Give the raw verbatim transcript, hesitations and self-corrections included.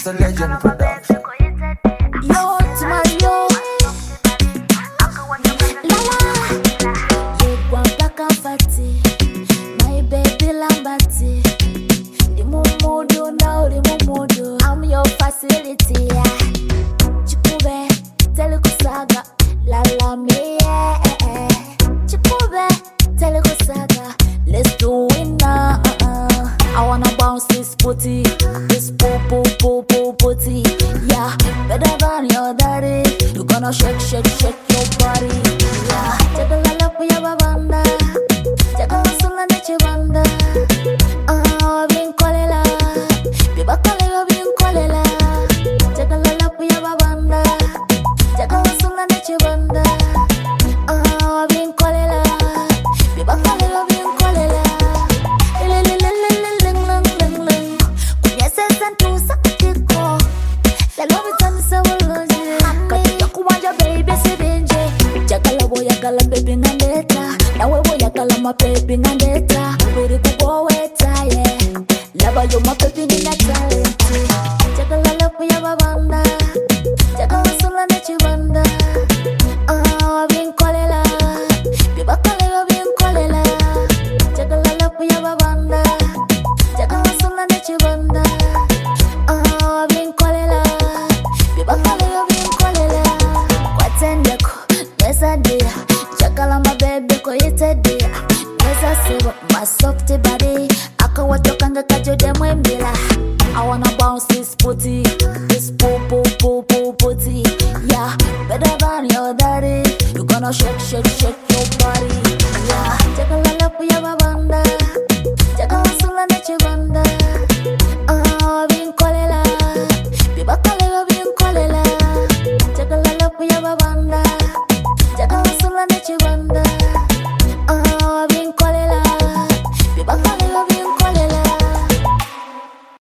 It's a legend production. Yo, to my yo. Lala. You want black and fatty. My baby Lambati. The mumudu now, the mumudu. I'm your facility. Chikube, telekusaga. Lala me. Chikube, telekusaga. Let's do it now. I wanna bounce this booty, this poo poo poo poo booty. Yeah, better than your daddy. You gonna shake, shake, shake your body. Yeah, take a la for your babanda. Take a la sola de chibanda. Ah, bien colela. Biba colela, bien colela. Take a la for your babanda. Take a la sola de chibanda. Ah, bien colela. Biba colela, bien colela. Yagala baby ngandeta na wewe yagala mapepi ngandeta biri kuweta yeah lava yo mapepi ni na talent yagala lapu ya babanda yagala sola na chibanda ah bien kolela biba kolela bien kolela yagala lapu ya babanda yagala sola na chibanda ah bien kolela biba kolela bien kolela kwatende ko nesa dia Chakala my baby ko ite dia Nesa sewa my softy body Aka watokanga kajo demo mbila I wanna bounce this booty This poo poo poo poo booty Yeah, better than your daddy You gonna shake shake shake your body Yeah, chakala lapu ya babanda Chakala sula na chibanda